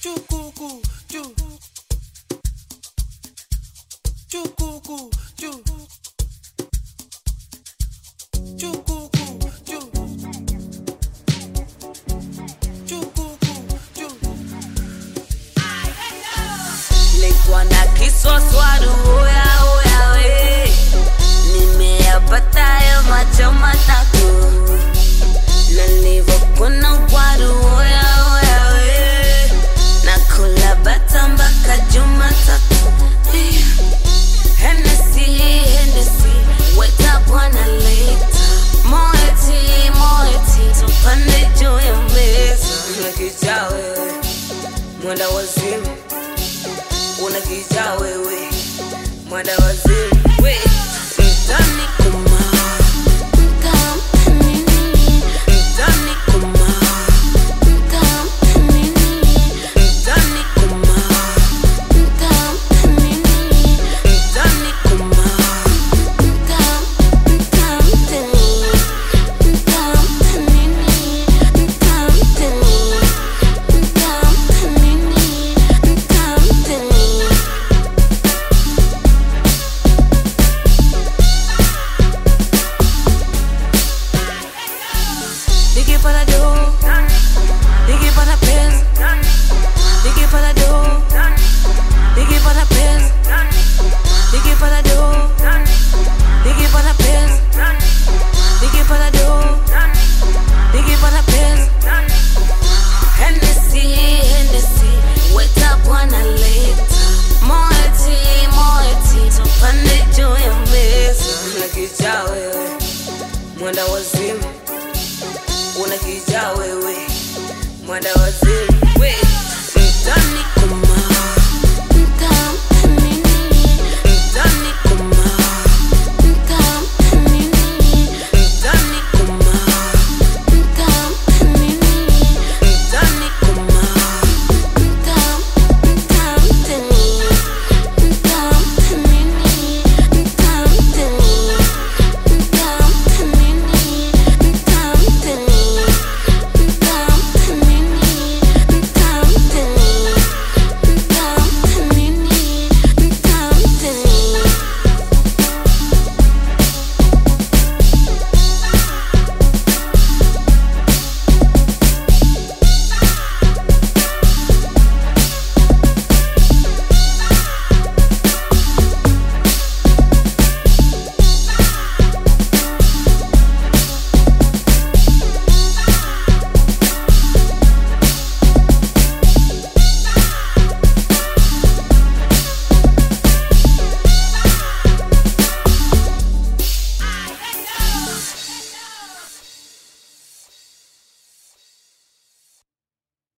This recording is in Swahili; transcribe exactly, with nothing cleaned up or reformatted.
Chukuku, chu. Chukuku, chu. Chukuku, chu. Chukuku, chu. Nilikuwa na kiswaswadu oya oya we, nimeyapata ya macho matatu, na nilivyokuna ugwadu oya oya we, nakula bata mpaka Jumatatu. Hennessy, Hennessy, weta bwana leta, moeti, moeti, tupande juu ya meza. Unakijaa wewe, mwenda wazimu, unakijaa wewe, mwenda wazimu, we, mtani kum